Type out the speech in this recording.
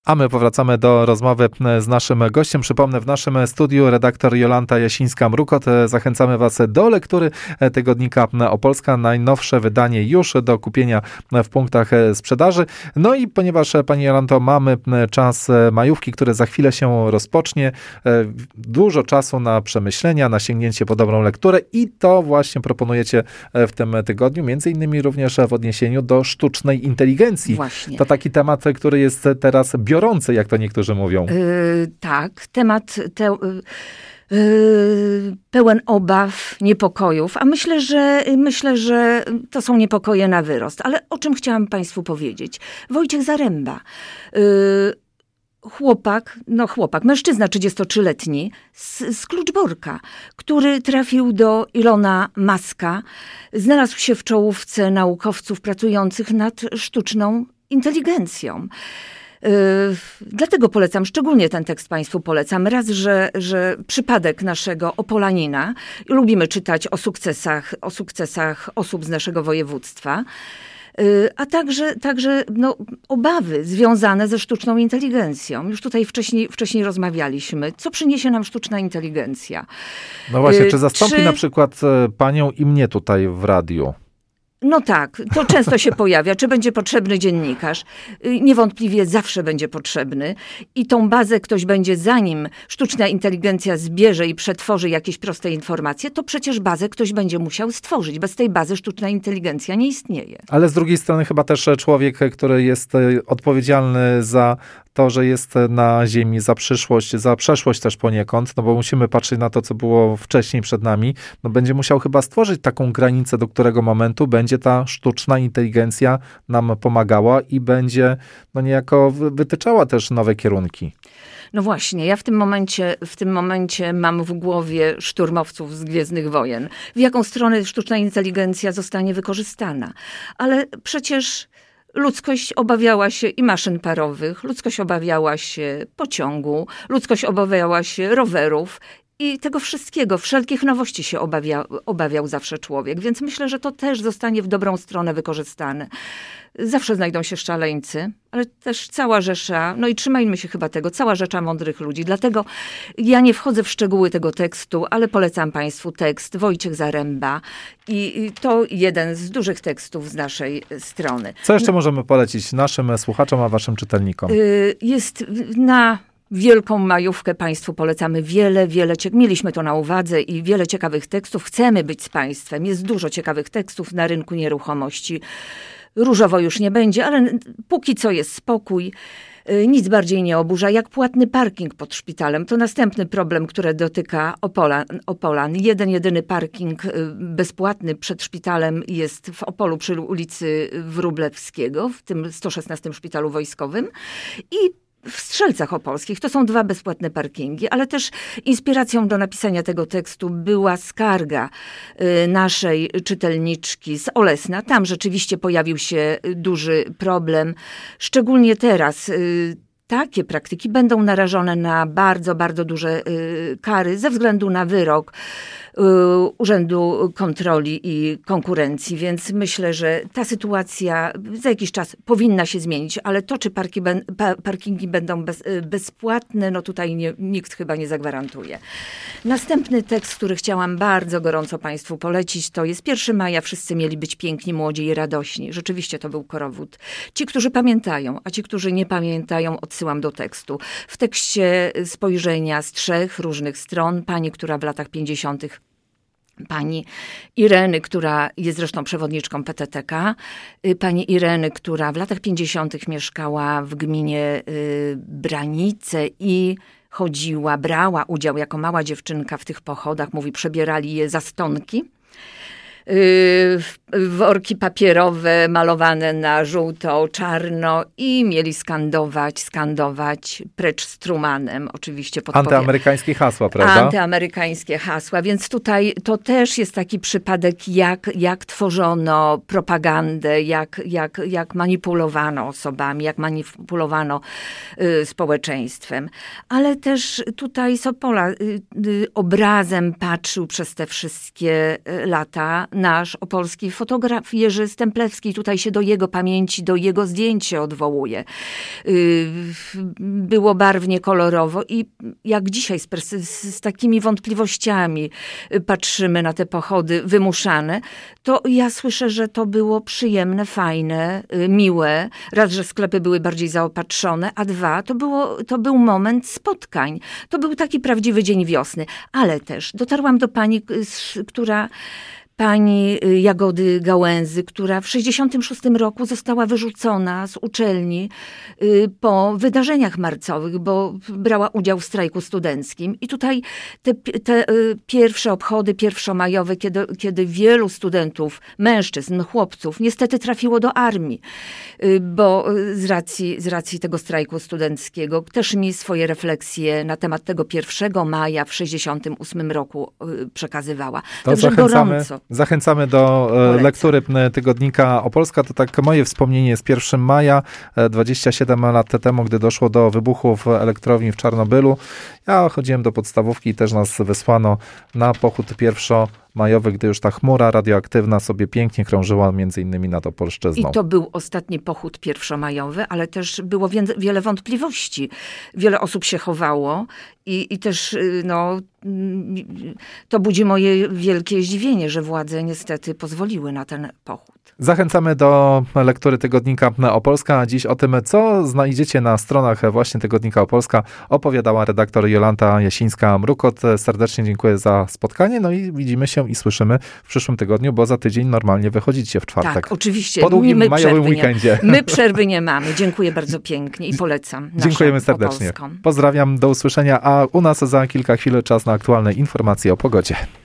A my powracamy do rozmowy z naszym gościem. Przypomnę, w naszym studiu redaktor Jolanta Jasińska-Mrukot. Zachęcamy Was do lektury tygodnika Opolska. Najnowsze wydanie już do kupienia w punktach sprzedaży. No i ponieważ, Pani Jolanto, mamy czas majówki, który za chwilę się rozpocznie, dużo czasu na przemyślenia, na sięgnięcie po dobrą lekturę i to właśnie proponujecie w tym tygodniu, między innymi również w odniesieniu do sztucznej inteligencji. Właśnie. To taki temat, który jest teraz biorący, jak to niektórzy mówią. Tak, temat pełen obaw, niepokojów, a myślę, że to są niepokoje na wyrost. Ale o czym chciałam Państwu powiedzieć? Wojciech Zaręba, mężczyzna 33-letni z Kluczborka, który trafił do Ilona Muska, znalazł się w czołówce naukowców pracujących nad sztuczną inteligencją. Dlatego polecam, szczególnie ten tekst Państwu polecam. Raz, że przypadek naszego Opolanina. Lubimy czytać o sukcesach osób z naszego województwa. A także obawy związane ze sztuczną inteligencją. Już tutaj wcześniej rozmawialiśmy. Co przyniesie nam sztuczna inteligencja? No właśnie, czy zastąpi na przykład Panią i mnie tutaj w radiu? No tak, to często się pojawia. Czy będzie potrzebny dziennikarz? Niewątpliwie zawsze będzie potrzebny. I tą bazę ktoś będzie, zanim sztuczna inteligencja zbierze i przetworzy jakieś proste informacje, to przecież bazę ktoś będzie musiał stworzyć. Bez tej bazy sztuczna inteligencja nie istnieje. Ale z drugiej strony chyba też człowiek, który jest odpowiedzialny za to, że jest na ziemi, za przyszłość, za przeszłość też poniekąd, no bo musimy patrzeć na to, co było wcześniej przed nami, no będzie musiał chyba stworzyć taką granicę, do którego momentu będzie ta sztuczna inteligencja nam pomagała i będzie niejako wytyczała też nowe kierunki. No właśnie, ja w tym momencie mam w głowie szturmowców z Gwiezdnych Wojen. W jaką stronę sztuczna inteligencja zostanie wykorzystana? Ale przecież ludzkość obawiała się i maszyn parowych, ludzkość obawiała się pociągu, ludzkość obawiała się rowerów i tego wszystkiego, wszelkich nowości się obawiał zawsze człowiek. Więc myślę, że to też zostanie w dobrą stronę wykorzystane. Zawsze znajdą się szaleńcy, ale też cała rzesza, no i trzymajmy się chyba tego, cała rzesza mądrych ludzi. Dlatego ja nie wchodzę w szczegóły tego tekstu, ale polecam Państwu tekst Wojciech Zaręba i to jeden z dużych tekstów z naszej strony. Co jeszcze możemy polecić naszym słuchaczom, a waszym czytelnikom? Jest na Wielką majówkę Państwu polecamy mieliśmy to na uwadze i wiele ciekawych tekstów. Chcemy być z Państwem. Jest dużo ciekawych tekstów na rynku nieruchomości. Różowo już nie będzie, ale póki co jest spokój. Nic bardziej nie oburza jak płatny parking pod szpitalem. To następny problem, który dotyka Opolan. Jedyny parking bezpłatny przed szpitalem jest w Opolu przy ulicy Wróblewskiego, w tym 116 szpitalu wojskowym. I w Strzelcach Opolskich. To są 2 bezpłatne parkingi, ale też inspiracją do napisania tego tekstu była skarga naszej czytelniczki z Olesna. Tam rzeczywiście pojawił się duży problem. Szczególnie teraz takie praktyki będą narażone na bardzo, bardzo duże kary ze względu na wyrok Urzędu Kontroli i Konkurencji, więc myślę, że ta sytuacja za jakiś czas powinna się zmienić, ale to, czy parkingi będą bezpłatne, no tutaj nikt chyba nie zagwarantuje. Następny tekst, który chciałam bardzo gorąco Państwu polecić, to jest 1 maja, wszyscy mieli być piękni, młodzi i radośni. Rzeczywiście to był korowód. Ci, którzy pamiętają, a ci, którzy nie pamiętają, odsyłam do tekstu. W tekście spojrzenia z 3 różnych stron, pani, która w latach 50. Pani Ireny, która jest zresztą przewodniczką PTTK, pani Ireny, która w latach 50. mieszkała w gminie Branice i brała udział jako mała dziewczynka w tych pochodach, mówi, przebierali je za stonki. Worki papierowe malowane na żółto, czarno i mieli skandować precz z Trumanem. Oczywiście antyamerykańskie hasła, prawda? Antyamerykańskie hasła, więc tutaj to też jest taki przypadek, jak tworzono propagandę, jak manipulowano osobami, jak manipulowano społeczeństwem. Ale też tutaj z Opola obrazem patrzył przez te wszystkie lata nasz opolski fotograf Jerzy Stemplewski. Tutaj się do jego pamięci, do jego zdjęć się odwołuje. Było barwnie, kolorowo i jak dzisiaj z takimi wątpliwościami patrzymy na te pochody wymuszane, to ja słyszę, że to było przyjemne, fajne, miłe. Raz, że sklepy były bardziej zaopatrzone, a dwa, to był moment spotkań. To był taki prawdziwy dzień wiosny. Ale też dotarłam do pani, pani Jagody Gałęzy, która w 1966 roku została wyrzucona z uczelni po wydarzeniach marcowych, bo brała udział w strajku studenckim. I tutaj te pierwsze obchody pierwszomajowe, kiedy wielu studentów, mężczyzn, chłopców niestety trafiło do armii, bo z racji tego strajku studenckiego też mi swoje refleksje na temat tego 1 maja w 1968 roku przekazywała. Także gorąco. Zachęcamy do lektury tygodnika Opolska. To tak moje wspomnienie z 1 maja, 27 lat temu, gdy doszło do wybuchu w elektrowni w Czarnobylu. Ja chodziłem do podstawówki i też nas wysłano na pochód pierwszomajowy, gdy już ta chmura radioaktywna sobie pięknie krążyła między innymi nad Opolszczyzną. I to był ostatni pochód pierwszomajowy, ale też było wiele wątpliwości. Wiele osób się chowało i też to budzi moje wielkie zdziwienie, że władze niestety pozwoliły na ten pochód. Zachęcamy do lektury tygodnika Opolska. A dziś o tym, co znajdziecie na stronach właśnie tygodnika Opolska, opowiadała redaktor Jolanta Jasińska-Mrukot. Serdecznie dziękuję za spotkanie. No i widzimy się i słyszymy w przyszłym tygodniu, bo za tydzień normalnie wychodzicie w czwartek. Tak, oczywiście. Po długim majowym weekendzie. My przerwy nie mamy. Dziękuję bardzo pięknie i polecam. Dziękujemy serdecznie. Opolską. Pozdrawiam, do usłyszenia, a u nas za kilka chwil czas na aktualne informacje o pogodzie.